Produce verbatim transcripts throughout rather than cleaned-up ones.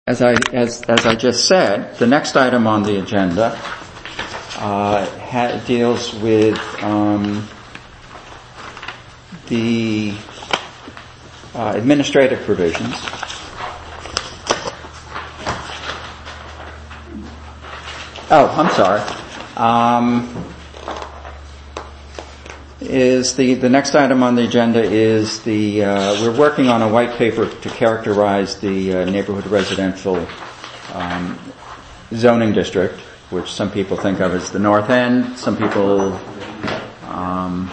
As I, as, as I just said, the next item on the agenda uh, ha- deals with um, the uh, administrative provisions. Oh, I'm sorry. Um, is the, the next item on the agenda is the, uh, we're working on a white paper to characterize the uh, neighborhood residential um, zoning district, which some people think of as the North End, some people um,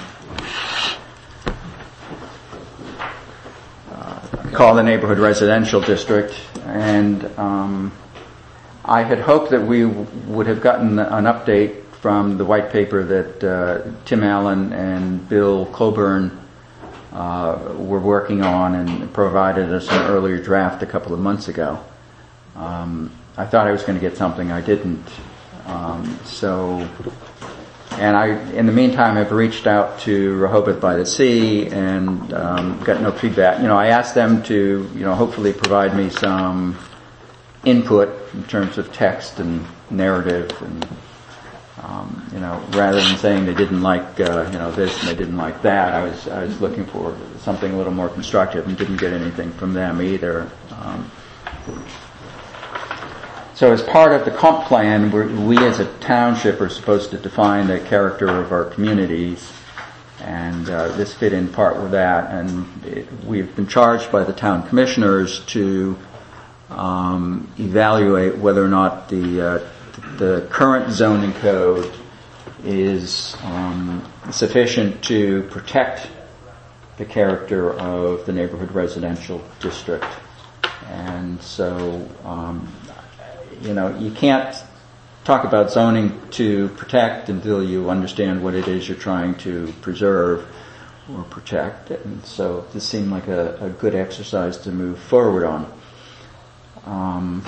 uh, call the neighborhood residential district, and um, I had hoped that we w- would have gotten an update from the white paper that uh, Tim Allen and Bill Coburn uh, were working on and provided us an earlier draft a couple of months ago. Um, I thought I was going to get something, I didn't. Um, so, and I, in the meantime, I've reached out to Rehoboth by the Sea and um, got no feedback. You know, I asked them to, you know, hopefully provide me some input in terms of text and narrative, and um, you know, rather than saying they didn't like uh, you know this and they didn't like that, I was I was looking for something a little more constructive, and didn't get anything from them either. Um, so, as part of the comp plan, we're, we as a township are supposed to define the character of our communities, and uh, this fit in part with that. And it, we've been charged by the town commissioners to Um, evaluate whether or not the uh, the current zoning code is um, sufficient to protect the character of the neighborhood residential district. And so, um, you know, you can't talk about zoning to protect until you understand what it is you're trying to preserve or protect. And so this seemed like a, a good exercise to move forward on. Um,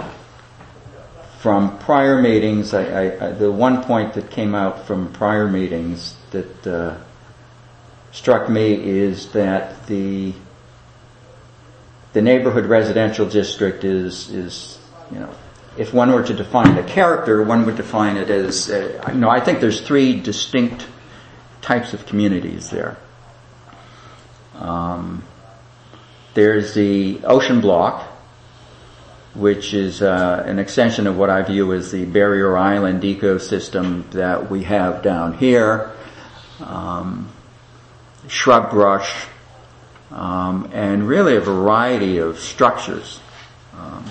from prior meetings, I, I, I, the one point that came out from prior meetings that uh, struck me is that the the neighborhood residential district is is you know, if one were to define the character, one would define it as uh, you know, I think there's three distinct types of communities there. Um, there's the ocean block, which is uh, an extension of what I view as the barrier island ecosystem that we have down here. Um, shrub brush, um, and really a variety of structures. Um,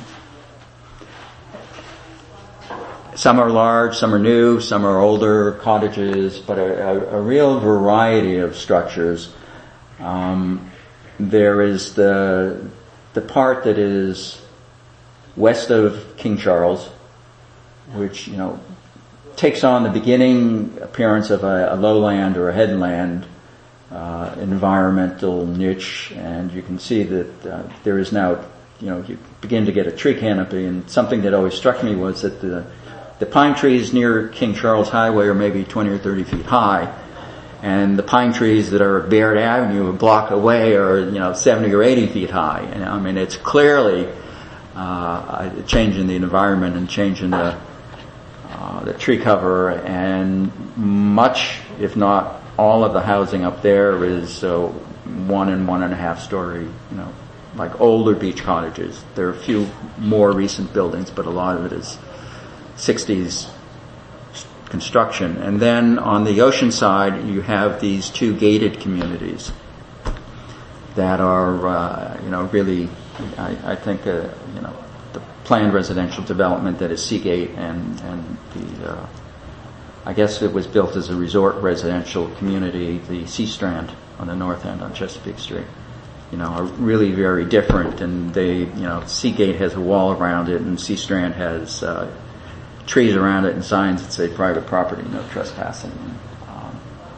some are large, some are new, some are older cottages, but a, a, a real variety of structures. Um, there is the the part that is west of King Charles, which, you know, takes on the beginning appearance of a, a lowland or a headland uh, environmental niche, and you can see that uh, there is now, you know, you begin to get a tree canopy. And something that always struck me was that the the pine trees near King Charles Highway are maybe twenty or thirty feet high, and the pine trees that are at Baird Avenue a block away are, you know, seventy or eighty feet high. And I mean, it's clearly Uh, a change in the environment and change in the uh, the tree cover, and much, if not all, of the housing up there is uh, one and one and a half story, you know, like older beach cottages. There are a few more recent buildings, but a lot of it is sixties construction. And then on the ocean side, you have these two gated communities that are, uh, you know, really, I, I think, uh, you know, the planned residential development that is Seagate, and, and the, uh, I guess it was built as a resort residential community, the Sea Strand on the north end on Chesapeake Street, you know, are really very different. And they, you know, Seagate has a wall around it, and Sea Strand has, uh, trees around it and signs that say private property, no trespassing. Um,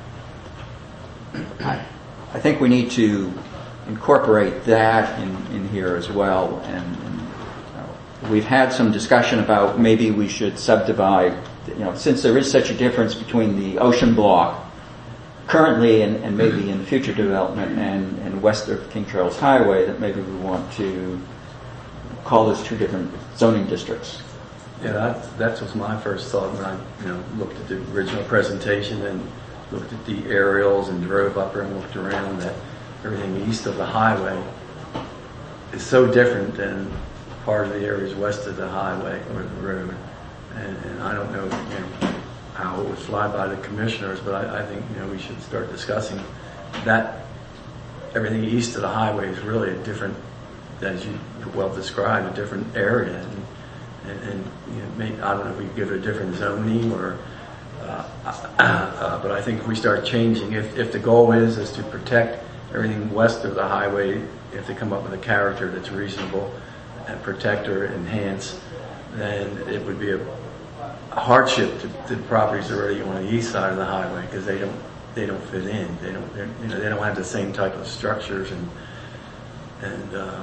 I, I think we need to incorporate that in, in here as well. And, and you know, we've had some discussion about maybe we should subdivide, you know, since there is such a difference between the ocean block currently and, and maybe in future development and, and west of King Charles Highway, that maybe we want to call those two different zoning districts. Yeah, that, that was my first thought when I, you know, looked at the original presentation and looked at the aerials and drove up there and looked around, that everything east of the highway is so different than part of the areas west of the highway or the road. And, and I don't know, you know how it would fly by the commissioners, but I, I think, you know, we should start discussing that. Everything east of the highway is really a different, as you well described, a different area. And, and, and you know, maybe, I don't know if we could give it a different zoning or, uh, uh, but I think if we start changing, if, if the goal is, is to protect everything west of the highway, if they come up with a character that's reasonable and protect or enhance, then it would be a, a hardship to, to the properties already on the east side of the highway, because they don't they don't fit in. They don't you know they don't have the same type of structures and and uh,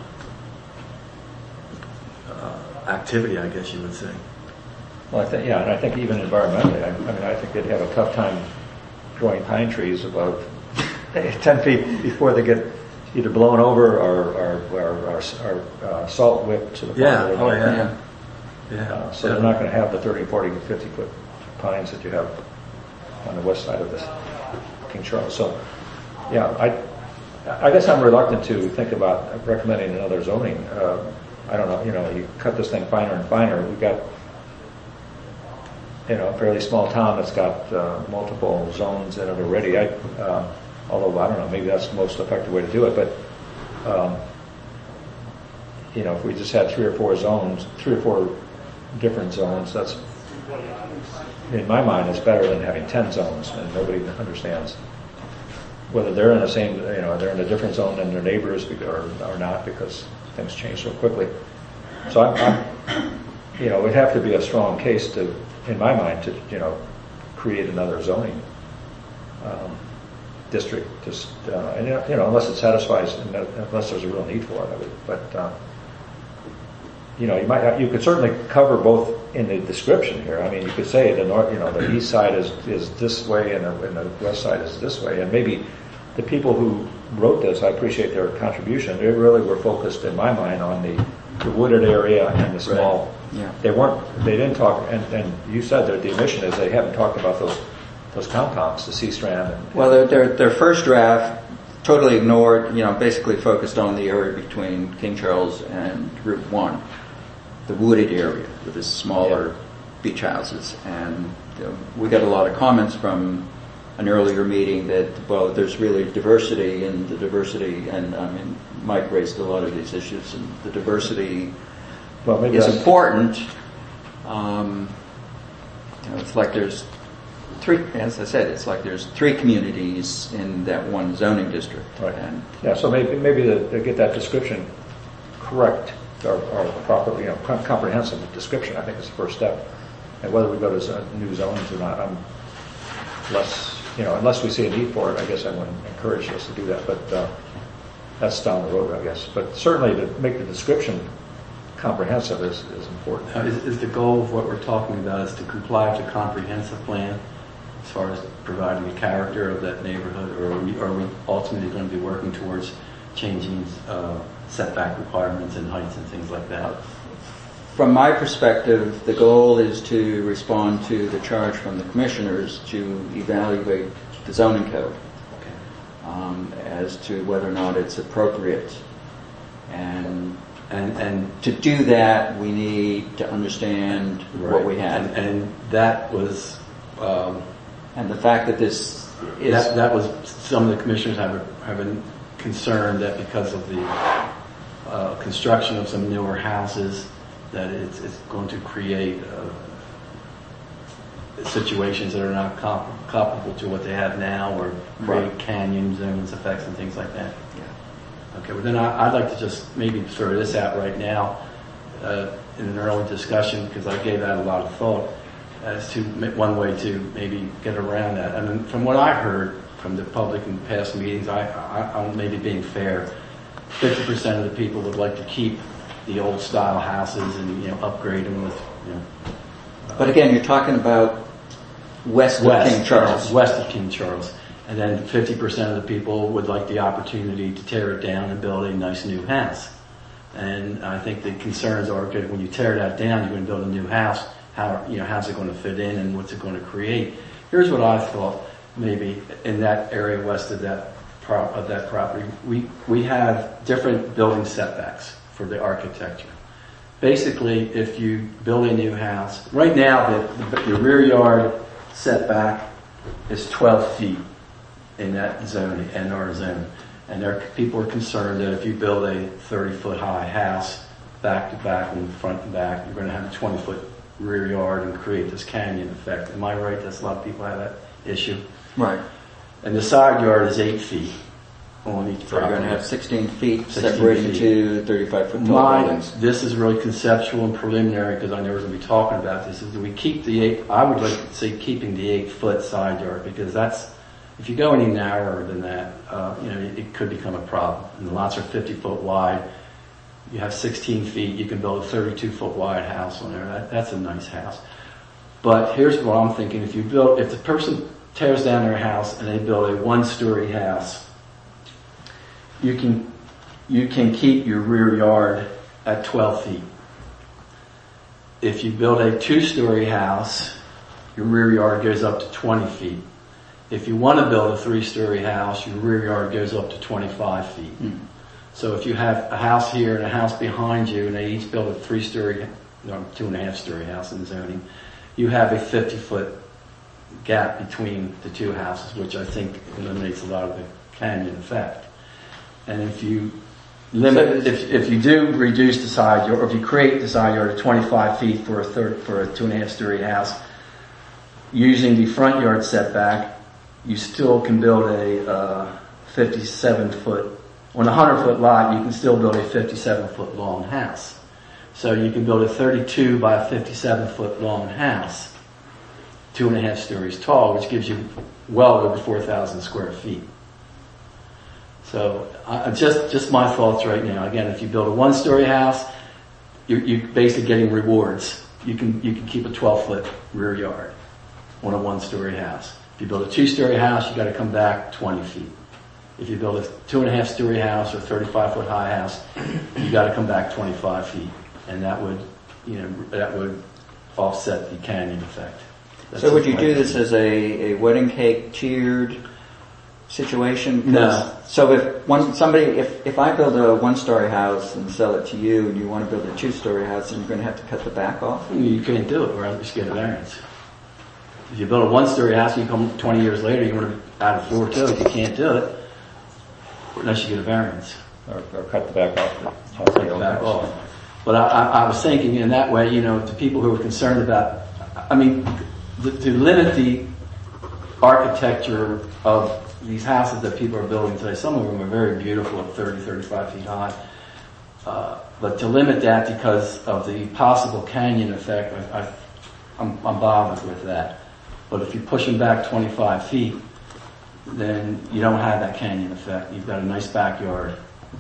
uh, activity, I guess you would say. Well, I think yeah, and I think even environmentally, I, I mean, I think they'd have a tough time growing pine trees above ten feet before they get either blown over or or, or, or, or uh, salt whipped to the point. Yeah. Where Oh they- yeah. Yeah. Yeah. Uh, so yeah. they're not going to have the thirty, forty, fifty foot pines that you have on the west side of this King Charles. So, yeah, I, I guess I'm reluctant to think about recommending another zoning. Uh, I don't know, you know, you cut this thing finer and finer. We've got, you know, a fairly small town that's got uh, multiple zones in it already. I, uh, although I don't know, maybe that's the most effective way to do it. But, um, you know, if we just had three or four zones, three or four different zones, that's, in my mind, it's better than having ten zones, and nobody understands whether they're in the same, you know, they're in a different zone than their neighbors or, or not, because things change so quickly. So I'm, I'm, you know, it'd have to be a strong case to, in my mind, to, you know, create another zoning um, district, just, uh, and, you know, unless it satisfies, unless there's a real need for it, but, uh, you know, you might, you could certainly cover both in the description here. I mean, you could say the north, you know, the east side is, is this way and the, and the west side is this way. And maybe the people who wrote this, I appreciate their contribution. They really were focused, in my mind, on the, the wooded area and the small. Right. Yeah. They weren't, they didn't talk, and, and you said that the omission is they haven't talked about those, those compounds, the C strand. And, Well, their, their, their first draft totally ignored, you know, basically focused on the area between King Charles and Route one. The wooded area with the smaller yeah. beach houses, and you know, we got a lot of comments from an earlier meeting that, well, there's really diversity, and the diversity, and I mean, Mike raised a lot of these issues, and the diversity well, maybe is that's important. Um, you know, it's like there's three, as I said, it's like there's three communities in that one zoning district. Right. And yeah, so maybe maybe to, to get that description correct, or, or properly, you know, com- comprehensive description, I think is the first step. And whether we go to z- new zones or not, I'm less, you know, unless we see a need for it, I guess I wouldn't encourage us to do that. But uh, that's down the road, I guess. But certainly to make the description comprehensive is, is important. Now, is, is the goal of what we're talking about is to comply with the comprehensive plan as far as providing the character of that neighborhood, or are we, are we ultimately going to be working towards changing uh, setback requirements and heights and things like that? From my perspective, the goal is to respond to the charge from the commissioners to evaluate the zoning code Okay. um, as to whether or not it's appropriate. And And and to do that, we need to understand right. what we have. And, and that was um, And the fact that this is... that that was some of the commissioners have a, have been concerned that because of the uh, construction of some newer houses, that it's, it's going to create uh, situations that are not comp- comparable to what they have now, or create Right. canyon zones effects and things like that. Yeah. Okay, well then I, I'd like to just maybe throw this out right now uh, in an early discussion, because I gave that a lot of thought as to one way to maybe get around that. I mean, from what I heard from the public in past meetings, I, I, I'm maybe being fair, fifty percent of the people would like to keep the old style houses and, you know, upgrade them with, you know. But again, you're talking about west, West, of King Charles. yes, west of King Charles. And then fifty percent of the people would like the opportunity to tear it down and build a nice new house. And I think the concerns are, okay, when you tear that down, you're going to build a new house. How, you know, how's it going to fit in and what's it going to create? Here's what I thought, maybe in that area west of that pro- of that property, we, we have different building setbacks for the architecture. Basically, if you build a new house, right now the, the, the rear yard setback is twelve feet in that zone, N R zone. And there, people are concerned that if you build a thirty foot high house, back to back and front to back, you're going to have a twenty foot rear yard and create this canyon effect. Am I right? That's a lot of people have that issue. Right. And the side yard is eight feet on each So you're going property. to have sixteen feet sixteen separating feet. two thirty-five foot tall Mine, buildings. this is really conceptual and preliminary because I know we're going to be talking about this. Is do we keep the eight? I would like to see keeping the eight foot side yard because that's, if you go any narrower than that, uh, you know, it, it could become a problem. And the lots are fifty foot wide. You have sixteen feet. You can build a thirty-two foot wide house on there. That, that's a nice house. But here's what I'm thinking: if you build, if the person tears down their house and they build a one-story house, you can you can keep your rear yard at twelve feet. If you build a two-story house, your rear yard goes up to twenty feet. If you want to build a three-story house, your rear yard goes up to twenty-five feet. Mm. So if you have a house here and a house behind you, and they each build a three-story, no, two and a half story house in zoning, you have a fifty foot gap between the two houses, which I think eliminates a lot of the canyon effect. And if you limit, if if you do reduce the side yard, or if you create the side yard at twenty-five feet for a third, for a two and a half story house, using the front yard setback, you still can build a uh, fifty-seven foot, on a one hundred foot lot, you can still build a fifty-seven foot long house. So you can build a thirty-two by a fifty-seven foot long house, two and a half stories tall, which gives you well over four thousand square feet. So uh, just just my thoughts right now. Again, if you build a one story house, you're, you're basically getting rewards. You can you can keep a twelve foot rear yard on a one story house. If you build a two story house, you got to come back twenty feet. If you build a two and a half story house or thirty-five foot high house, you got to come back twenty-five feet, and that would, you know, that would offset the canyon effect. That's So would you my do this opinion. as a, a wedding cake tiered situation? 'Cause- No. So if one somebody if if I build a one story house and sell it to you, and you want to build a two story house, then you're going to have to cut the back off. You can't do it, or else you just get a variance. If you build a one story house, you come twenty years later, you want to add a floor to it, you can't do it unless you get a variance. Or, or cut the back off. the- Take it back off. But I, I, I was thinking in that way, you know, to people who are concerned about, I mean, to, to limit the architecture of these houses that people are building today. Some of them are very beautiful at thirty, thirty-five feet high. Uh, but to limit that because of the possible canyon effect, I, I, I'm, I'm bothered with that. But if you push them back twenty-five feet, then you don't have that canyon effect. You've got a nice backyard.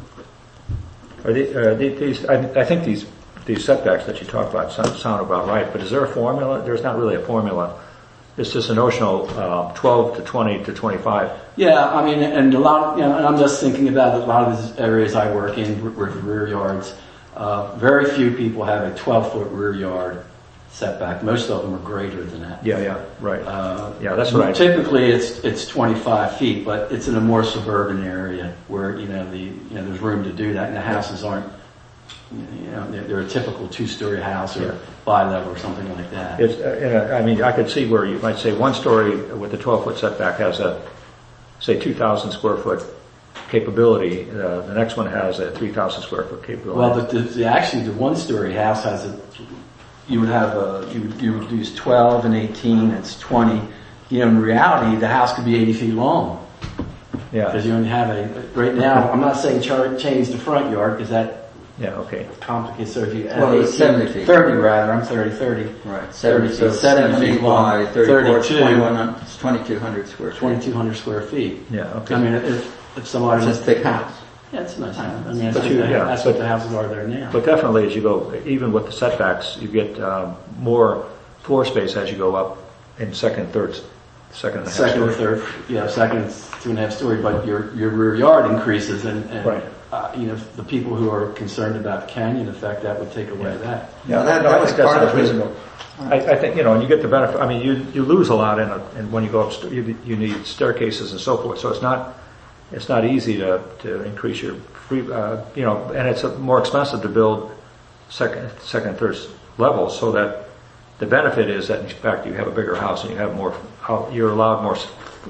Are the, uh, the, these, I, I think these these setbacks that you talk about sound, sound about right, but is there a formula? There's not really a formula. It's just a notional uh, twelve to twenty to twenty-five. Yeah, I mean, and a lot of, you know, and I'm just thinking about a lot of these areas I work in with rear yards. Uh, very few people have a twelve foot rear yard setback. Most of them are greater than that. Yeah, yeah, right. Uh, yeah, that's what I. Typically, it's it's twenty-five feet, but it's in a more suburban area where you know the you know there's room to do that, and the houses aren't. You know, they're, they're a typical two-story house or Yeah. bi-level or something like that. It's, uh, in a, I mean, I could see where you might say one story with a twelve foot setback has a, say, two thousand square foot capability. Uh, the next one has a three thousand square foot capability. Well, but the, the, actually, the one-story house has a. You would have a. You would, you would use twelve and eighteen. It's twenty. You know, in reality, the house could be eighty feet long yeah. because you only have a. Right now, I'm not saying char, change the front yard because that Yeah. Okay. complicates. So if you add Well, it's eighteen, seventy feet. thirty rather. I'm thirty, thirty. Right. thirty, so seventy seventy feet wide, long, thirty-four, thirty-two. twenty-one hundred, it's twenty-two hundred square feet. twenty-two hundred square feet. Yeah. Okay. I mean, if if somebody It's a thick house. yeah, it's a nice house. I mean, that's, But what, you- the, yeah, that's but- what the houses are there now. But definitely, as you go, even with the setbacks, you get um, more floor space as you go up in second, third, second and a half Second or story. third, yeah, second, it's two and a half story, but your your rear yard increases, and, and Right. uh, you know, the people who are concerned about canyon effect, that would take away that. Yeah, that- no, that I was think that part sounds of it. reasonable. I, I think, you know, and you get the benefit, I mean, you, you lose a lot in a, and when you go up, you, you need staircases and so forth, so it's not, it's not easy to, to increase your free, uh, you know, and it's more expensive to build second, second, third levels, so that the benefit is that in fact you have a bigger house and you have more, you're allowed more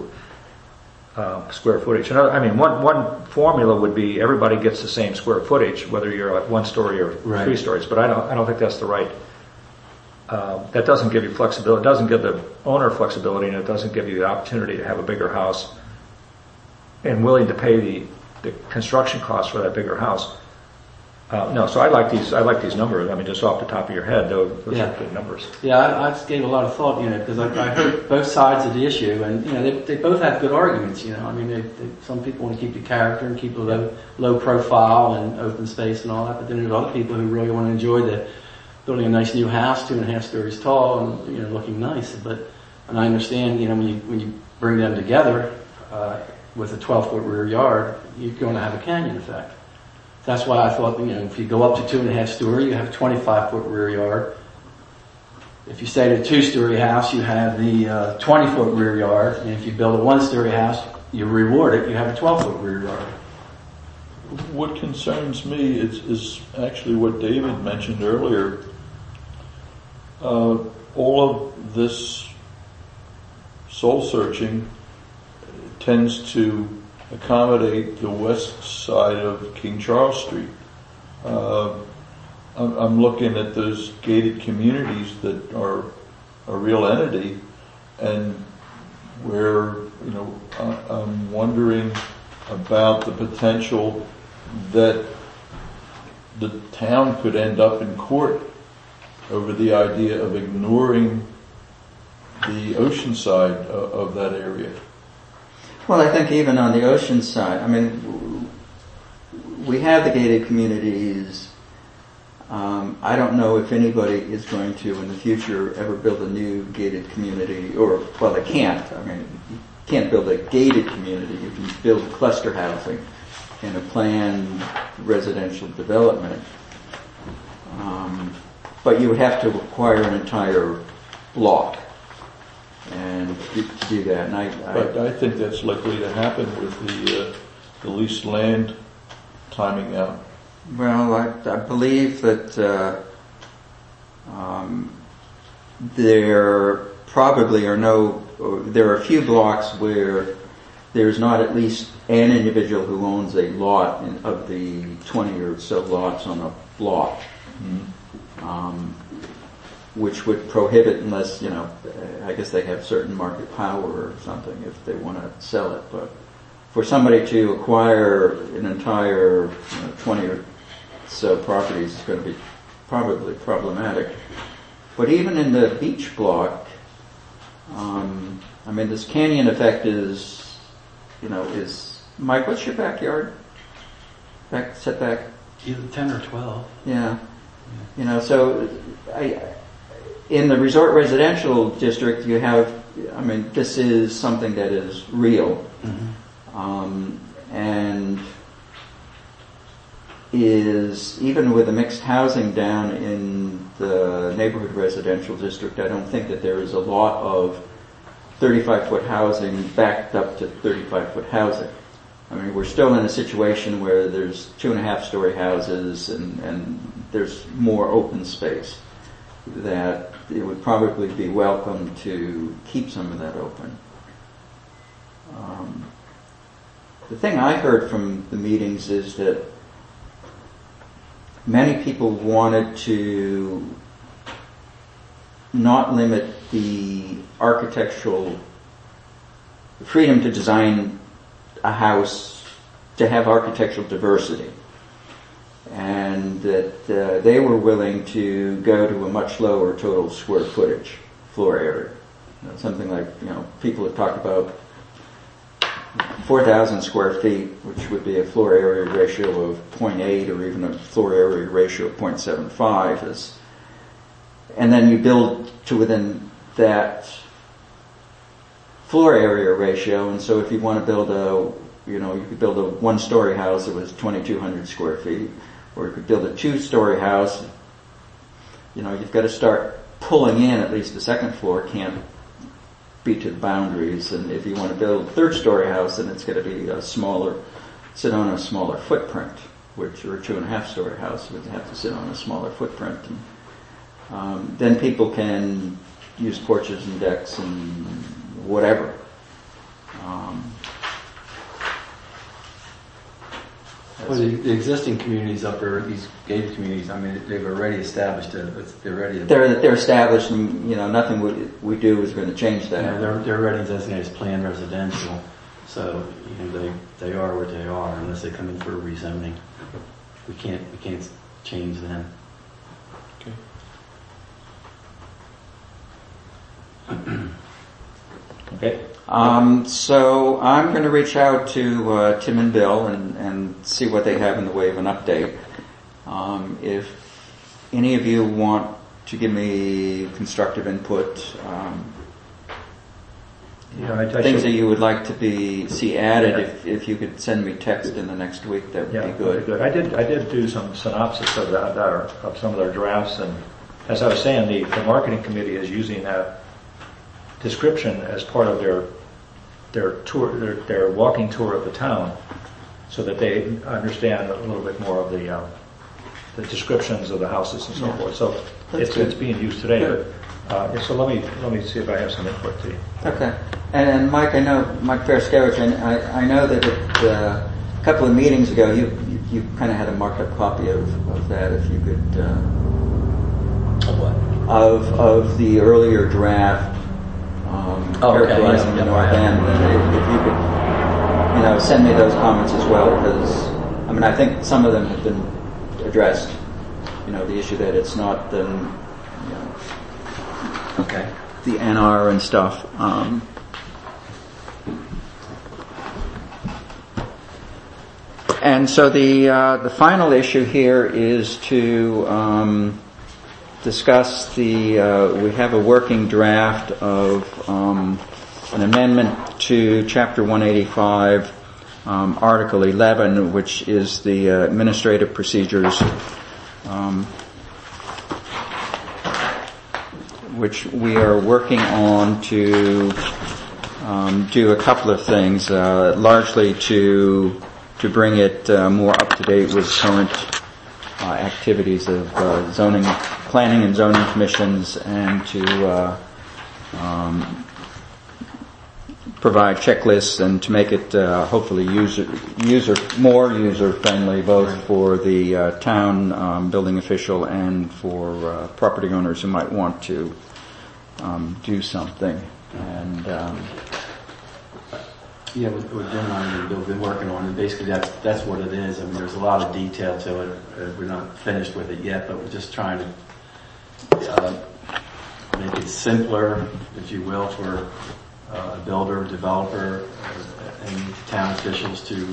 uh, square footage. Another, I mean, one, one formula would be everybody gets the same square footage, whether you're at one story or Right. three stories, but I don't, I don't think that's the right. Uh, that doesn't give you flexibility. It doesn't give the owner flexibility, and it doesn't give you the opportunity to have a bigger house and willing to pay the, the construction costs for that bigger house. Uh, no, so I like these. I like these numbers. I mean, just off the top of your head, those, those Yeah. are good numbers. Yeah, I, I just gave a lot of thought, you know, because I, I heard both sides of the issue, and you know, they, they both have good arguments. You know, I mean, they, they, some people want to keep the character and keep a low, low profile and open space and all that, but then there's other people who really want to enjoy the building a nice new house, two and a half stories tall, and you know, looking nice. But and I understand, you know, when you when you bring them together uh, with a twelve foot rear yard, you're going to have a canyon effect. That's why I thought, you know, if you go up to two and a half story, you have a twenty-five foot rear yard. If you stay at a two story house, you have the uh, twenty foot rear yard. And if you build a one story house, you reward it, you have a twelve foot rear yard. What concerns me is, is actually what David mentioned earlier. Uh, all of this soul searching tends to accommodate the west side of King Charles Street. Uh, I'm, I'm looking at those gated communities that are a real entity, and where, you know, I, I'm wondering about the potential that the town could end up in court over the idea of ignoring the ocean side of, of that area. Well, I think even on the ocean side, I mean, we have the gated communities. Um, I don't know if anybody is going to, in the future, ever build a new gated community, or, well, they can't. I mean, you can't build a gated community. You can build cluster housing in a planned residential development. Um, but you would have to acquire an entire block and to do that. And I, I, But I think that's likely to happen with the uh, the leased land timing out. well, I, I believe that uh, um, there probably are no. There are a few blocks where there's not at least an individual who owns a lot in, of the twenty or so lots on a block. Mm-hmm. Um, which would prohibit, unless, you know, I guess they have certain market power or something if they want to sell it. But for somebody to acquire an entire, you know, twenty or so properties is going to be probably problematic. But even in the beach block, um, I mean, this canyon effect is, you know, is, Mike, what's your backyard? Back setback? Either ten or twelve. Yeah. You know, so I, in the resort residential district, you have, I mean, this is something that is real. Mm-hmm. Um, and is, even with the mixed housing down in the neighborhood residential district, I don't think that there is a lot of thirty-five foot housing backed up to thirty-five foot housing. I mean, we're still in a situation where there's two and a half story houses and, and there's more open space, that it would probably be welcome to keep some of that open. Um, the thing I heard from the meetings is that many people wanted to not limit the architectural freedom to design a house, to have architectural diversity, and that uh, they were willing to go to a much lower total square footage, floor area. You know, something like, you know, people have talked about four thousand square feet, which would be a floor area ratio of zero point eight or even a floor area ratio of zero point seven five. Is, and then you build to within that floor area ratio, and so if you want to build a you know, you could build a one-story house that was twenty-two hundred square feet, or you could build a two-story house. You know, you've got to start pulling in at least the second floor can't be to the boundaries, and if you want to build a third-story house, then it's going to be a smaller, sit on a smaller footprint, which, or a two-and-a-half-story house would have to sit on a smaller footprint. And, um, then people can use porches and decks and whatever. Um, Well, the, the existing communities up there, these gated communities, I mean, they've already established it. It's, they're ready. To, they're they're established, and you know nothing we we do is going to change that. You know, they're they're already designated as planned residential, so you know they they are what they are unless they come in for a rezoning. We can't we can't change them. Okay. Okay. Um, so I'm going to reach out to uh, Tim and Bill and, and see what they have in the way of an update. Um, if any of you want to give me constructive input, um, Yeah, I, I things should- that you would like to be see added, Yeah. if if you could send me text in the next week, that would Yeah, be good. good. I did. I did do some synopsis of that, our, of some of their drafts, and as I was saying, the, the marketing committee is using that description as part of their their tour, their, their walking tour of the town, so that they understand a little bit more of the uh, the descriptions of the houses and so Yeah. forth. So That's it's good. it's being used today. Good. But, uh, so let me let me see if I have some input to you. Okay. And, and Mike, I know, Mike Fairskevich, I, I know that at, uh, a couple of meetings ago you you, you kind of had a marked up copy of, of that, if you could, uh, Of what? of of the earlier draft, um, Oh, okay, characterizing yeah, the yeah, North yeah. End. And if you could, you know, send me those comments as well, because, I mean, I think some of them have been addressed. You know, the issue that it's not the, you know, Okay. the N R and stuff. Um, and so the uh, the final issue here is to um, discuss the. Uh, we have a working draft of um, an amendment to Chapter one eighty-five, um, Article eleven, which is the uh, administrative procedures. Um, which we are working on to um, do a couple of things, uh, largely to to bring it uh, more up to date with current uh, activities of uh, zoning, planning and zoning commissions, and to uh, um, provide checklists and to make it uh, hopefully user user more user friendly, both for the uh, town um, building official and for uh, property owners who might want to um, do something. And um, Yeah, with, with Jim and I and Bill have been working on it. Basically, that's that's what it is. I mean, there's a lot of detail to it. Uh, we're not finished with it yet, but we're just trying to uh, make it simpler, if you will, for uh, a builder, developer, uh, and town officials to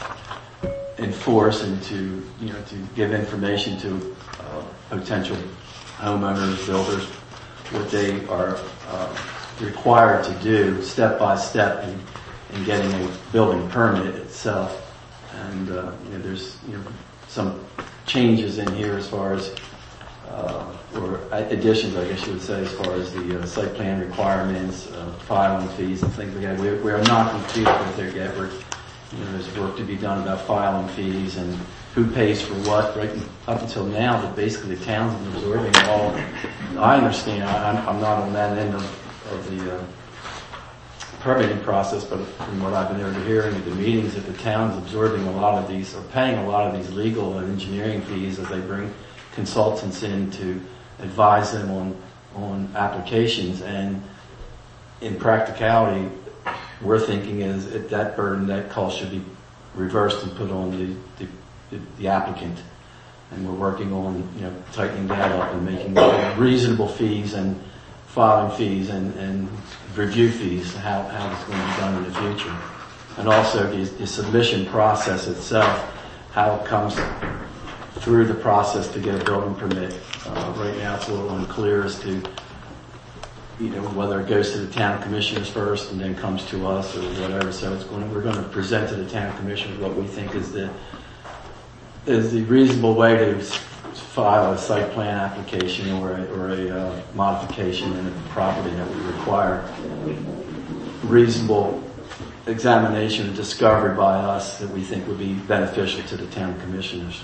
enforce and to you know to give information to uh, potential homeowners, builders, what they are uh, required to do step by step in, in getting a building permit itself. And uh, you know, there's you know some changes in here as far as uh, or additions, I guess you would say, as far as the uh, site plan requirements, uh, filing fees, and things like that. We, we are not completed with there yet. We're, you know, there's work to be done about filing fees and who pays for what. Right up until now, that basically the town's been absorbing all. I understand. I, I'm, I'm not on that end of, of the uh, permitting process, but from what I've been overhearing at the meetings, that the town's absorbing a lot of these, or paying a lot of these legal and engineering fees as they bring consultants in to advise them on on applications. And in practicality, we're thinking is that that burden, that cost should be reversed and put on the, the, the applicant. And we're working on, you know, tightening that up and making reasonable fees and filing fees and, and review fees, how, how it's going to be done in the future. And also the, the submission process itself, how it comes through the process to get a building permit. Uh, right now it's a little unclear as to you know, whether it goes to the town commissioners first and then comes to us or whatever. So it's going to, we're going to present to the town commissioners what we think is the is the reasonable way to file a site plan application or a, or a uh, modification in the property that we require. Reasonable examination discovered by us that we think would be beneficial to the town commissioners.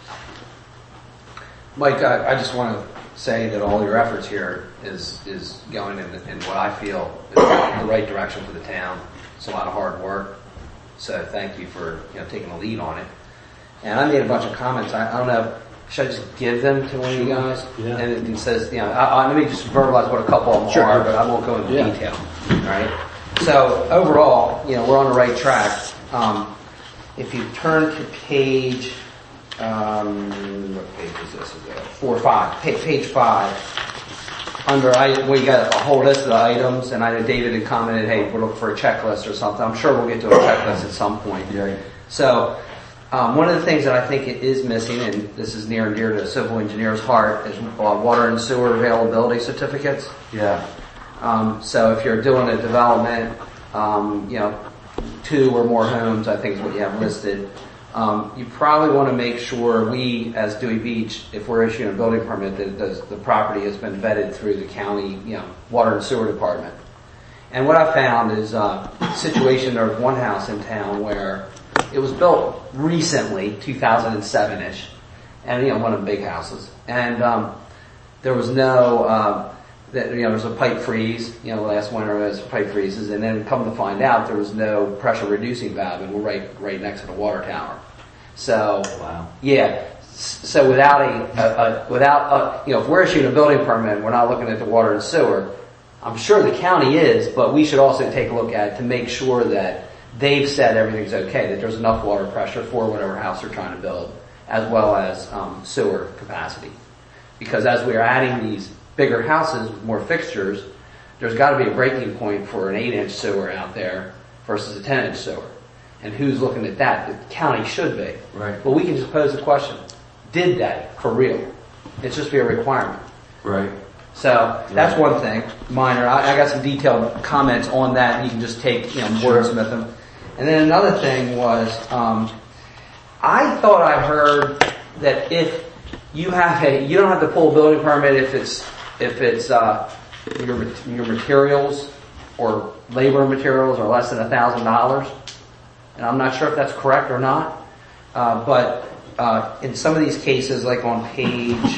Mike, I, I just want to say that all your efforts here is is going in, in what I feel is the right direction for the town. It's a lot of hard work, so thank you for you know taking the lead on it. And I made a bunch of comments. I, I don't know, should I just give them to one of you guys? Yeah. And it says, you know, I, I, let me just verbalize what a couple of them Sure. are, but I won't go into Yeah. detail. All right. So overall, you know, we're on the right track. Um, if you turn to page, um, what page is this? Is it four or five? Pa- page five. Under, I, we got a whole list of items, and I know David had commented, hey, we're looking for a checklist or something. I'm sure we'll get to a checklist at some point. Yeah. So, um, one of the things that I think it is missing, and this is near and dear to a civil engineer's heart, is uh, water and sewer availability certificates. Yeah. Um, so if you're doing a development, um, you know, two or more homes, I think is what you have listed. Um, you probably want to make sure we, as Dewey Beach, if we're issuing a building permit, that it does, the property has been vetted through the county, you know, water and sewer department. And what I found is uh, a situation. There was one house in town where it was built recently, two thousand seven-ish, and you know, one of the big houses, and um, there was no. Uh, That, you know, there was a pipe freeze, you know, last winter there was pipe freezes, and then come to find out there was no pressure reducing valve, and we're right, right next to the water tower. So, Wow. yeah, so without a, a, a without a, you know, if we're issuing a building permit, we're not looking at the water and sewer. I'm sure the county is, but we should also take a look at it to make sure that they've said everything's okay, that there's enough water pressure for whatever house they're trying to build, as well as um, sewer capacity. Because as we are adding these bigger houses with more fixtures, there's got to be a breaking point for an eight-inch sewer out there versus a ten-inch sewer. And who's looking at that? The county should be. Right. But we can just pose the question, did they for real? It's just be a requirement. Right. So that's one thing, minor. I, I got some detailed comments on that, and you can just take, you know, wordsmith them. And then another thing was, um, I thought I heard that if you have a, you don't have to pull a building permit if it's If it's uh, your your materials or labor materials are less than a thousand dollars, and I'm not sure if that's correct or not. Uh, but uh, in some of these cases, like on page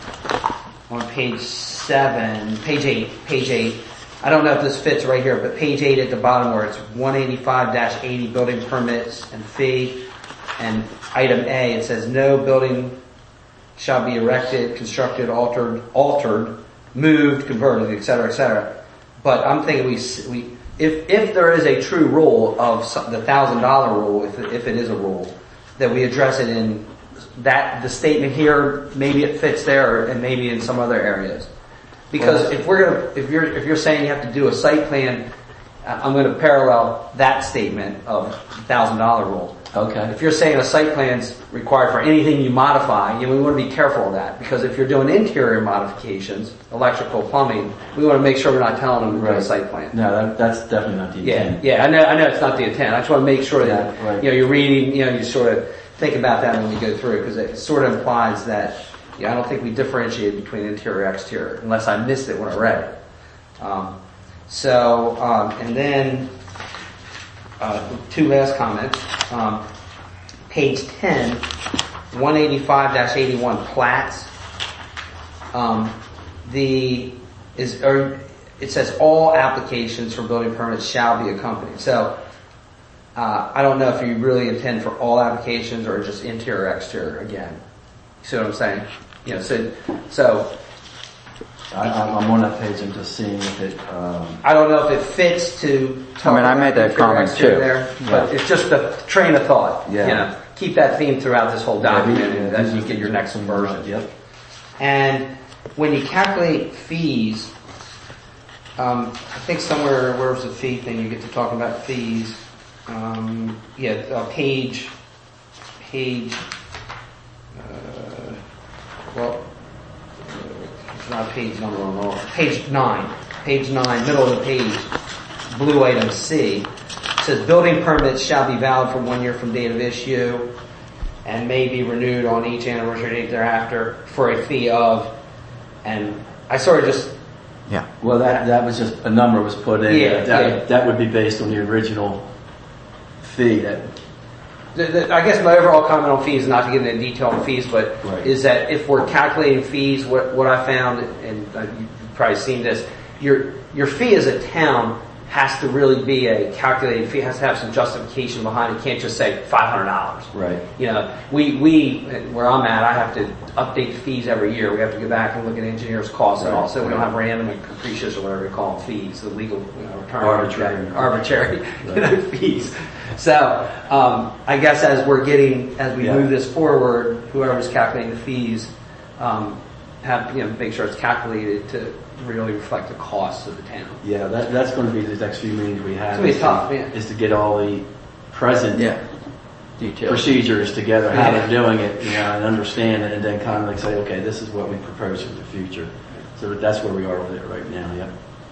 on page seven, page eight, page eight, I don't know if this fits right here, but page eight at the bottom where it's one eighty-five dash eighty building permits and fee, and item A, it says no building shall be erected, constructed, altered, altered. moved, converted, et cetera, et cetera. But I'm thinking we, we, if, if there is a true rule of some, the thousand dollar rule, if, if it is a rule, that we address it in that, the statement here, maybe it fits there and maybe in some other areas. Because if we're gonna, if you're, if you're saying you have to do a site plan, I'm going to parallel that statement of thousand dollar rule. Okay. If you're saying a site plan's required for anything you modify, you know, we want to be careful of that, because if you're doing interior modifications, electrical, plumbing, we want to make sure we're not telling them to do a site plan. No, that, that's definitely not the Yeah, intent. yeah, I know, I know it's not the intent. I just want to make sure that, Yeah, right. you know, you're reading, you know, you sort of think about that when we go through, because it sort of implies that, you know, I don't think we differentiate between interior and exterior, unless I missed it when I read it. Um, so, um, and then, Uh, two last comments. Um, page ten, one eighty-five dash eighty-one plats. Um, the is or it says all applications for building permits shall be accompanied. So uh, I don't know if you really intend for all applications or just interior or exterior again. You see what I'm saying? You know, so so. I, I'm on that page and just seeing if it. Um, I don't know if it fits to. I mean, I made that comment too. There, but Yeah. it's just a train of thought. Yeah. You know, keep that theme throughout this whole document, Yeah, and yeah, then you get your next version. Yep. And when you calculate fees, um, I think somewhere, where's the fee thing? You get to talk about fees. Um, yeah, uh, page, page. Uh, well. Not page number on all. Page nine. page nine, middle of the page, blue item C. It says building permits shall be valid for one year from date of issue and may be renewed on each anniversary date thereafter for a fee of, and I sort of just, Yeah. Well, that, that was just, a number was put in. Yeah, That, yeah. that would be based on the original fee that, the, the, I guess my overall comment on fees, not to get into detail on fees, but Right. is that if we're calculating fees, what, what I found, and uh, you've probably seen this, your, your fee as a town has to really be a calculated fee, has to have some justification behind it. You can't just say five hundred dollars. right. You know, we, we, where I'm at, I have to update fees every year. We have to go back and look at engineers' costs and Right. all. So we don't have random and capricious or whatever you call them fees, the legal, you know, return Arbitrary. arbitrary you know, fees. So, um, I guess as we're getting, as we Yeah. move this forward, whoever's calculating the fees, um, have, you know, make sure it's calculated to really reflect the costs of the town. Yeah, that, that's going to be the next few meetings we have. It's gonna be is to- tough, yeah. Is to get all the present Yeah. Details. procedures together, how Yeah. they're doing it, you know, and understand it, and then kind of like say, okay, this is what we propose for the future. So that's where we are with it right now, yeah.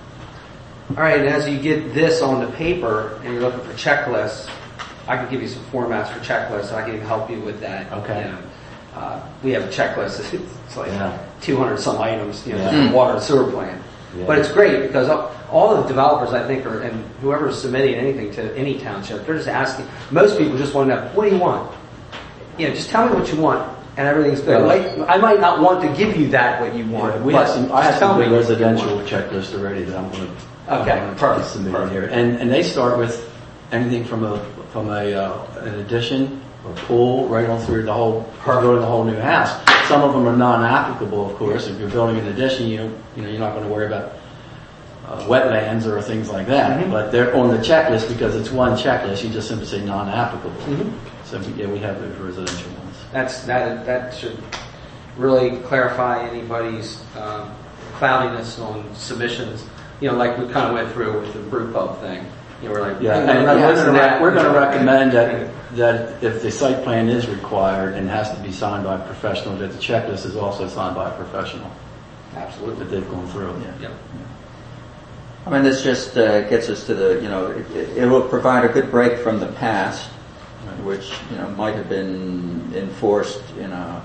All right, and as you get this on the paper and you're looking for checklists, I can give you some formats for checklists. I can help you with that. Okay. You know, uh, we have a checklist. It's like Yeah. two hundred some items, you know, Yeah. for the water and sewer plant. Yeah. But it's great because all- all the developers, I think, are, and whoever's submitting anything to any township, they're just asking. Most people just want to know, what do you want? You know, just tell me what you want, and everything's good. Right. Like, I might not want to give you that what you want. Yeah, we but have some, I have just tell some me good what you residential want. checklists already that I'm going to. Okay, perfect, Submit perfect. here, and and they start with anything from a from a uh, an addition or pool right on through the whole building the whole new house. Some of them are non-applicable, of course. If you're building an addition, you know, you know you're not going to worry about uh, wetlands or things like that. Mhm. But they're on the checklist because it's one checklist. You just simply say non-applicable. Mhm. So yeah, we have those residential ones. That's that. That should really clarify anybody's um, cloudiness on submissions. You know, like we kind of went through with the brew pub thing. You know, we're like, Yeah, hey, and man, we're that's going to that. we're going to recommend that that if the site plan is required and has to be signed by a professional, that the checklist is also signed by a professional Absolutely. that they've gone through. Yep. I mean, this just uh, gets us to the, you know, it, it will provide a good break from the past, which, you know, might have been enforced in a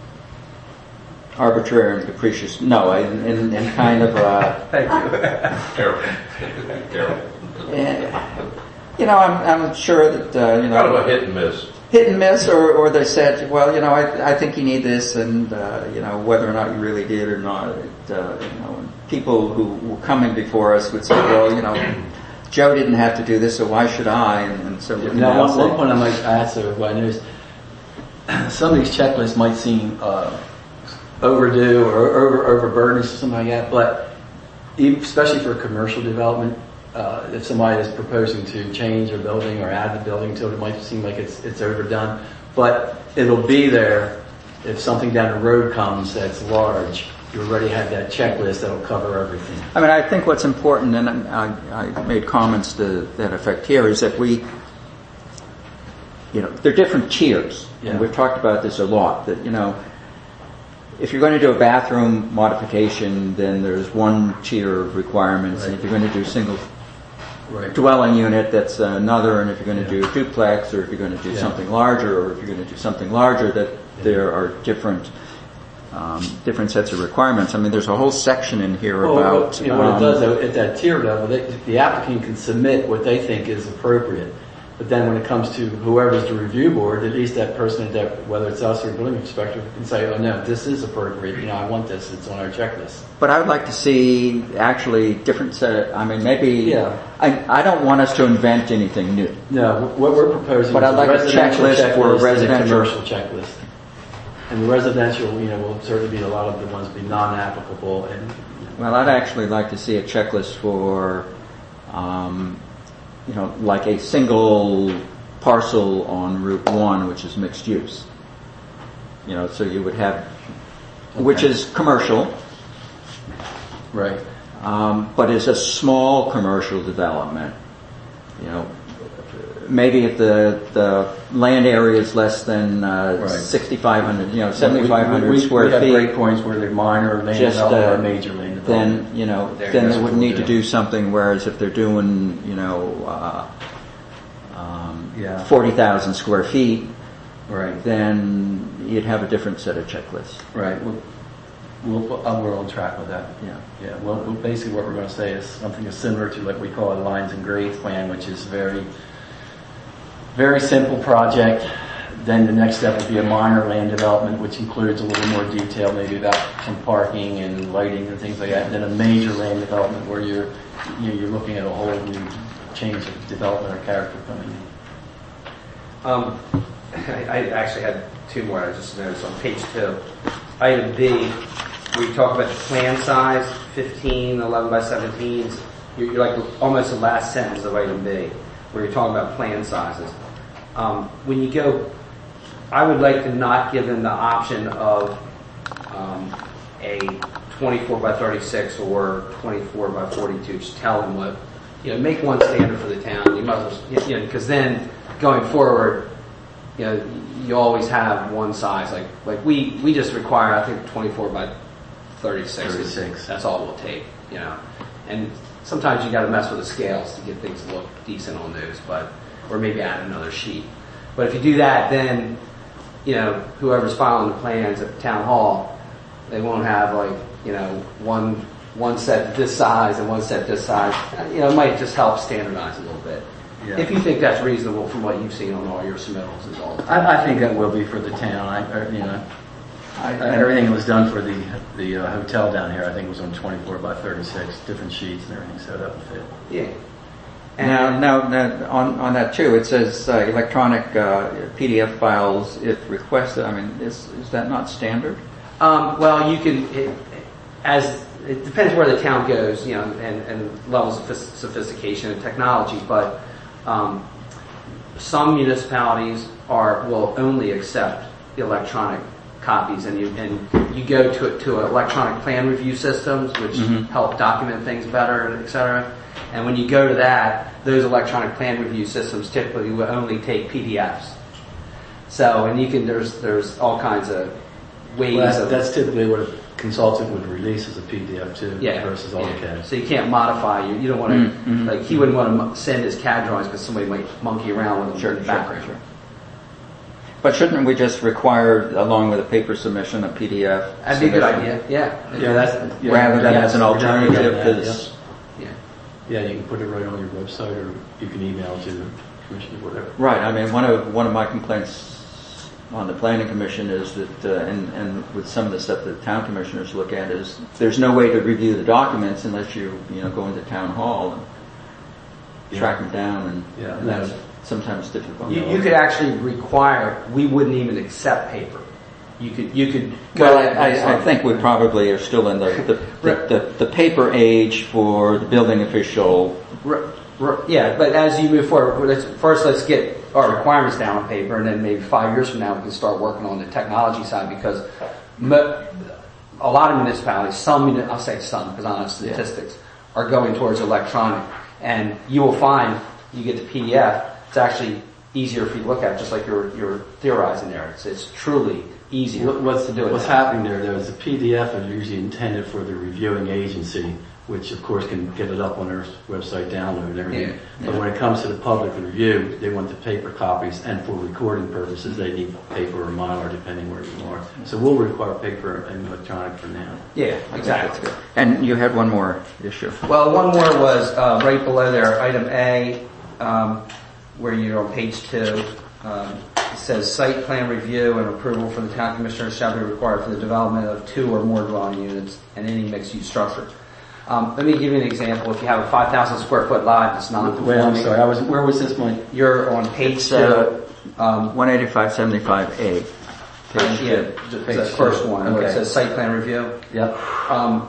arbitrary and capricious, no, in, in, in kind of a, Thank you. Terrible. Terrible. eh, you know, I'm, I'm sure that, uh, you Kind of know, a hit and miss. hit and miss, or, or they said, well, you know, I, I think you need this, and, uh, you know, whether or not you really did or not, it, uh, you know, and people who were coming before us would say, well, you know, Joe didn't have to do this, so why should I? And, and so, you Now, know, one, one point I might add so everybody knows, some of these checklists might seem uh, overdue or over overburdened or something like that, but even, especially for commercial development, uh, if somebody is proposing to change a building or add the building to it, it might seem like it's it's overdone, but it'll be there if something down the road comes that's large. You already have that checklist that'll cover everything. I mean, I think what's important, and I, I made comments to that effect here, is that we, you know, there are different tiers. Yeah. And we've talked about this a lot, that, you know, if you're going to do a bathroom modification, then there's one tier of requirements. And if you're going to do single Right. dwelling unit, that's another. And if you're going to Yeah. do a duplex, or if you're going to do Yeah. something larger, or if you're going to do something larger, that Yeah. there are different um, different sets of requirements. I mean, there's a whole section in here Well, about... what- you know, what um, it does though, at that tier level, they, the applicant can submit what they think is appropriate. But then when it comes to whoever's the review board, at least that person, that whether it's us or a building inspector, can say, oh no, this is appropriate, you know, I want this, it's on our checklist. But I would like to see actually different set. I mean, maybe Yeah. I, I don't want us to invent anything new. No, what we're proposing But is I'd a like a residential checklist for checklist and a residential. commercial checklist. And the residential, you know, will certainly be a lot of the ones be non-applicable and, Well, I'd actually like to see a checklist for, um, you know, like a single parcel on Route One, which is mixed use. You know, so you would have, which Okay. is commercial, right. um, but is a small commercial development. You know, maybe if the the land area is less than uh, Right. sixty-five hundred, you know, seventy-five We- hundred we- square we have feet. break points where they're minor land Just, development uh, or major land development. then, you know, There- then that's they would what need we'll to do. do something, whereas if they're doing, you know, uh, um, Yeah. forty thousand square feet, Right. then you'd have a different set of checklists. Right. We'll, we'll, uh, we're on track with that. Yeah. Yeah. Well, well, basically what we're going to say is something is similar to what we call a lines and grades plan, which is very, very simple project. Then the next step would be a minor land development, which includes a little more detail, maybe about some parking and lighting and things like that. And then a major land development where you're, you know, you're looking at a whole new change of development or character coming in. Um, I, I actually had two more. I just noticed on page two, item B, where you talk about the plan size, fifteen, eleven by seventeens. You're, you're like almost the last sentence of item B, where you're talking about plan sizes. Um, when you go, I would like to not give them the option of um, a twenty-four by thirty-six or twenty-four by forty-two. Just tell them what, you know, make one standard for the town. You might as well, you know, because then going forward, you know, you always have one size. Like, like we, we just require, I think, twenty-four by thirty-six. thirty-six. That's all we'll take, you know. And sometimes you got to mess with the scales to get things to look decent on those, but or maybe add another sheet. But if you do that, then you know whoever's filing the plans at the town hall, they won't have like you know one one set this size and one set this size. You know, it might just help standardize a little bit. Yeah. If you think that's reasonable from what you've seen on all your submittals, is all. I, I think that will be for the town. I, I- you know, I, everything that was done for the the uh, hotel down here, I think was on twenty-four by thirty-six, different sheets and everything, so that would fit. Yeah. Now, now, now on, on that too, it says uh, electronic uh, P D F files if requested. I mean, is is that not standard? Um, well, you can, it, as it depends where the town goes, you know, and, and levels of phys- sophistication and technology. But um, some municipalities are will only accept electronic copies, and you and you go to to electronic plan review systems, which Mhm. help document things better, et cetera. And when you go to that, those electronic plan review systems typically will only take P D Fs. So, and you can there's there's all kinds of ways Well, that's, of that's typically what a consultant would release as a P D F too, yeah, versus yeah. AutoCAD. So you can't modify. You you don't want to Mm, mhm. like he wouldn't want to send his C A D drawings because somebody might monkey around with them in the background. Sure. But shouldn't we just require, along with a paper submission, a P D F? That'd be a good submission? idea. Yeah. Yeah, that's yeah, Rather than yeah, as an we're definitely alternative, getting that, because Yeah. yeah. yeah, you can put it right on your website, or you can email it to the commissioner, whatever. right. I mean, one of one of my complaints on the planning commission is that, uh, and and with some of the stuff that town commissioners look at, is there's no way to review the documents unless you you know go into town hall and Yeah. track them down, and, Yeah, and that's sometimes difficult. You, you could actually require. We wouldn't even accept paper. You could you could go. Well, I, I, I think we probably are still in the the, the, the the paper age for the building official. R- r- yeah, but as you move forward, let's, first let's get our requirements down on paper, and then maybe five years from now we can start working on the technology side, because mo- a lot of municipalities, some muni- I'll say some because I don't have statistics, are going towards electronic, and you will find you get the P D F. It's actually easier for you to look at, just like you're you're theorizing there. It's it's truly easier What- What's, to do it. what's now. happening there, though, is the P D F is usually intended for the reviewing agency, which of course can get it up on their website, download and everything. Yeah. But when it comes to the public review, they want the paper copies, and for recording purposes, they need paper or Mylar, depending where you are. So we'll require paper and electronic for now. Yeah, exactly. And you had one more issue. Well, one more was uh, right below there, item A, um, where you're on page two. Um, it says site plan review and approval for the town commissioners shall be required for the development of two or more dwelling units and any mixed-use structure. Um, let me give you an example. If you have a five thousand square foot lot, it's non-conforming. Wait, I'm sorry. I was. Where was this one? You're on page It's, two. uh, Um, one eighty-five seventy-five A. yeah, the Page first two. one where it Okay. says site plan review. Yep. Um,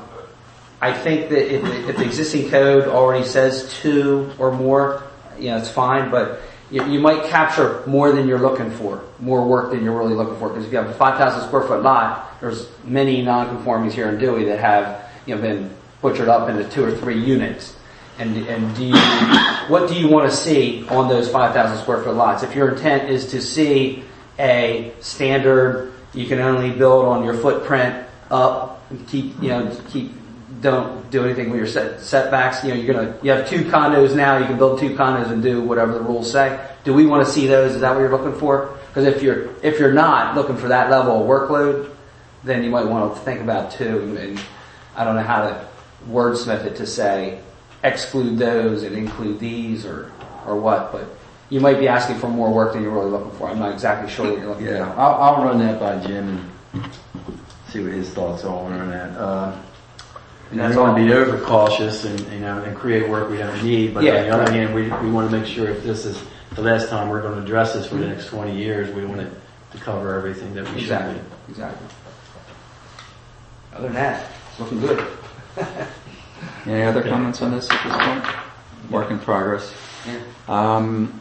I think that if the, if the existing code already says two or more, you know, it's fine, but you, you might capture more than you're looking for, more work than you're really looking for. Because if you have a five thousand square foot lot, there's many non-conformings here in Dewey that have, you know, been butchered up into two or three units. And, and do you, what do you want to see on those five thousand square foot lots? If your intent is to see a standard, you can only build on your footprint up, keep, you know, keep don't do anything with your set, setbacks. You know, you're gonna, you have two condos now, you can build two condos and do whatever the rules say. Do we want to see those? Is that what you're looking for? Because if you're, if you're not looking for that level of workload, then you might want to think about two, and I don't know how to wordsmith it to say exclude those and include these or, or what, but you might be asking for more work than you're really looking for. I'm not exactly sure what you're looking Yeah, for. I'll, I'll run that by Jim and see what his thoughts are on that. Uh, And I that's don't want all. to be overcautious and, you know, and create work we don't need, but Yeah, on the other right. hand, we, we want to make sure if this is the last time we're going to address this for the next twenty years, we want it to cover everything that we Exactly, should exactly. Other than that, it's looking good. Any other comments on this at this point? Work in progress. Yeah. Um,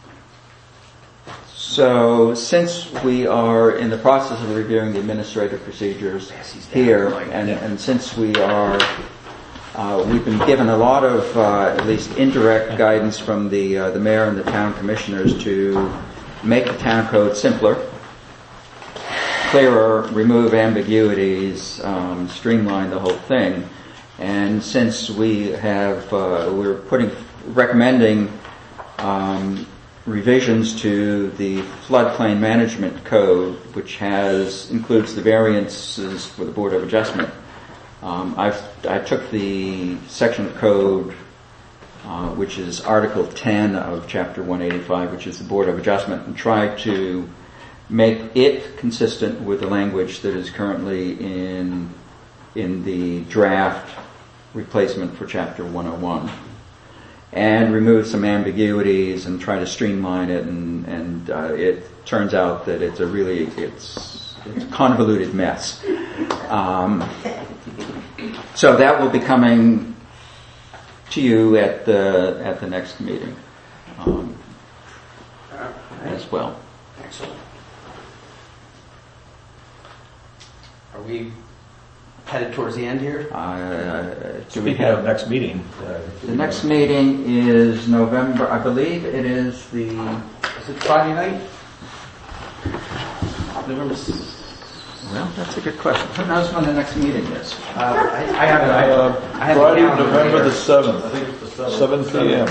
so since we are in the process of reviewing the administrative procedures here, and, and since we are, uh, we've been given a lot of uh, at least indirect guidance from the uh, the mayor and the town commissioners to make the town code simpler, clearer, remove ambiguities, um, streamline the whole thing. And since we have, uh, we're putting, recommending um, revisions to the floodplain management code, which has includes the variances for the Board of Adjustment. Um, I've, I took the section of code, uh, which is Article ten of Chapter one eighty-five, which is the Board of Adjustment, and tried to make it consistent with the language that is currently in in the draft replacement for Chapter one oh one, and remove some ambiguities and try to streamline it. And, and uh, it turns out that it's a really it's, it's a convoluted mess. Um, so that will be coming to you at the at the next meeting um, as well. Excellent. Are we headed towards the end here? Uh, do we Speaking of have next meeting, uh, the next meeting is November. I believe it is the Is it Friday night? November. Well, that's a good question. Who knows when the next meeting is? Uh, I, I have it. I, Uh, I have Friday, it down November here. the seventh, seven p m.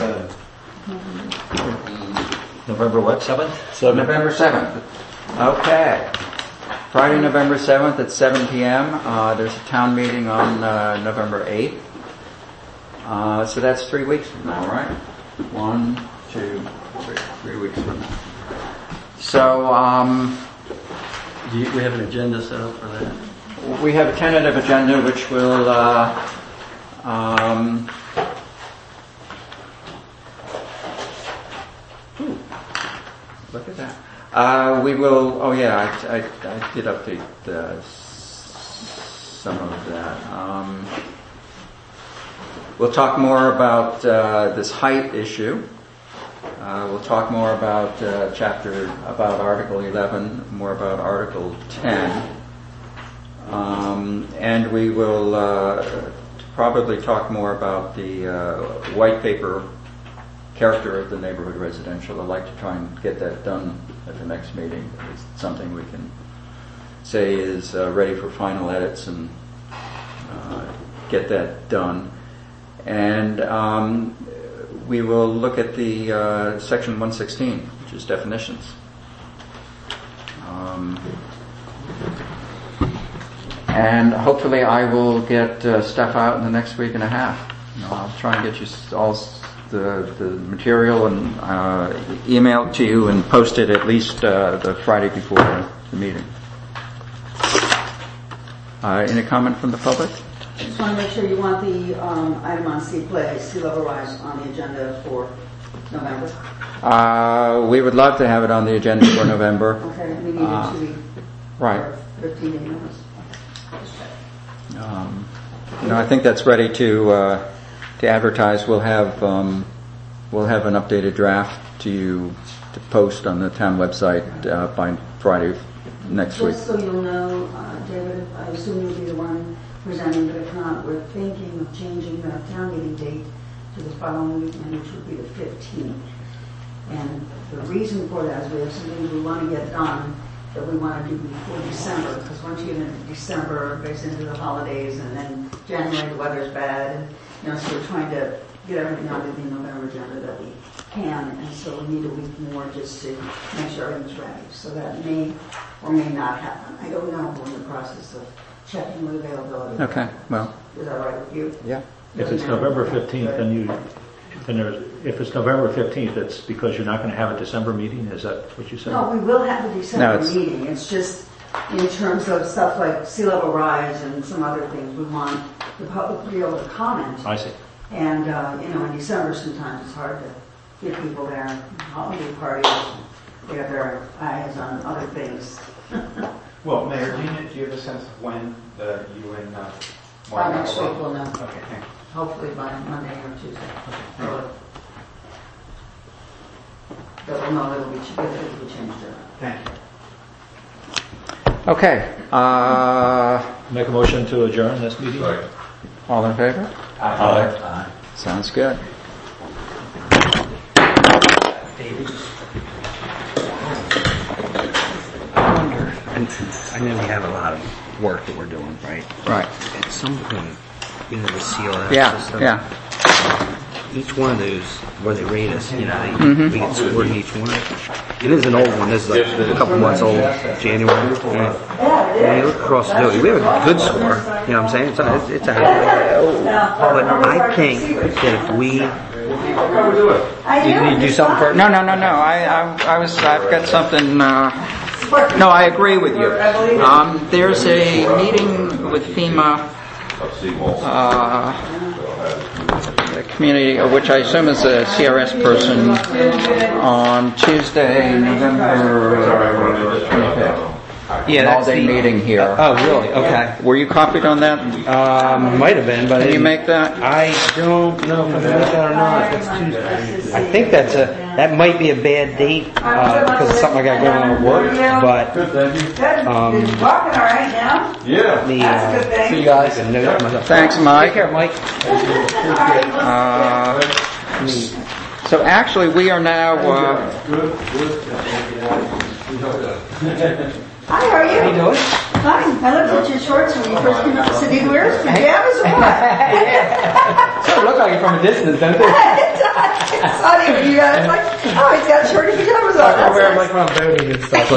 November what, seventh? Seven. November seventh. Okay. Friday, November seventh at seven p.m. Uh, there's a town meeting on uh, November eighth. Uh, so that's three weeks from now, right? One, two, three. Three weeks from now. So um, do. You, we have an agenda set up for that. we have a tentative agenda which will uh, um, ooh, look at that. Uh, we will, oh yeah, I, I, I did update uh, some of that. Um, we'll talk more about uh, this height issue. Uh, we'll talk more about uh, chapter, about Article eleven, more about Article ten. Um, and we will uh, probably talk more about the uh, white paper character of the neighborhood residential. I'd like to try and get that done at the next meeting. It's something we can say is uh, ready for final edits and uh, get that done. And um, we will look at the uh, section one sixteen, which is definitions. Um, and hopefully I will get uh, stuff out in the next week and a half. You know, I'll try and get you all the, the material and uh, email to you and post it at least uh, the Friday before the meeting. Uh, any comment from the public? Just want to make sure you want the um, item on sea play, sea level rise, on the agenda for November. Uh, we would love to have it on the agenda for November. Okay, we need Uh, it to be Right. fifteen day notice. Um, you know, I think that's ready to uh, to advertise. We'll have um, we'll have an updated draft to you to post on the town website uh, by Friday next week. Just so you'll know, uh, David, I assume you'll be the one presenting, but if not, we're thinking of changing the town meeting date to the following weekend, which would be the fifteenth. And the reason for that is we have some things we want to get done that we want to do before December, because once you get into December, it gets into the holidays, and then January the weather's bad, and you know, so we're trying to get everything on the November agenda that we can, and so we need a week more just to make sure everything's ready. So that may or may not happen. I don't know. We're in the process of checking with availability. Okay, well, Is that right with you? yeah. If it's November fifteenth, then you, then there's, if it's November fifteenth, it's because you're not going to have a December meeting? Is that what you said? No, we will have a No, December it's- meeting. It's just in terms of stuff like sea level rise and some other things. We want the public to be able to comment. I see. And, uh, you know, in December sometimes it's hard to get people there. Holiday parties, they have their eyes on other things. Well, Mayor, do you, do you have a sense of when the, you and uh, By Mark next will- week we'll know. Okay, thanks. Hopefully by Monday or Tuesday. Early. But we'll know it'll be, ch- if it will change it. Thank you. Okay, uh, Make a motion to adjourn this meeting? Right. all in favor? Aye. Sounds good. And I know we have a lot of work that we're doing, right? Right. At some point, you know, the C L F Yeah, system, yeah. each one of those, where they rate us, you know, they, Mhm. we get scored in each one. It is an old one. This is like a couple months old, January. Yeah. When you look across the board, we have a good score. You know what I'm saying? It's a, it's, it's a but I think that if we, you need to do something first? No, no, no, no. I, I, I was, I've got something, uh, no, I agree with you. Um, there's a meeting with FEMA, uh, the community, uh, which I assume is a C R S person, on Tuesday, November twenty-fifth. Yeah, An that's all-day the- meeting here. Oh, really? Okay. Were you copied on that? Um, might have been, but I Can you didn't- make that? I don't know if I'm gonna make that or not. That's Tuesday. I think that's a that might be a bad date uh, because of something I got going on at work. But Good. Um, Is it walking all right now? Yeah. the That's a uh, good thing. see you guys and note myself. Thanks, Mike. Take care, Mike. Uh, so actually, we are now. Uh, Hi, how are you? How you doing? Fine. I looked at your shorts when you first came up and said, "You wear pajamas or what?" Sort of look like it from a distance, don't they? It's funny when you got, it's like, oh, he's got shorty pajamas on. I That's wear them nice. like when I'm boating and stuff.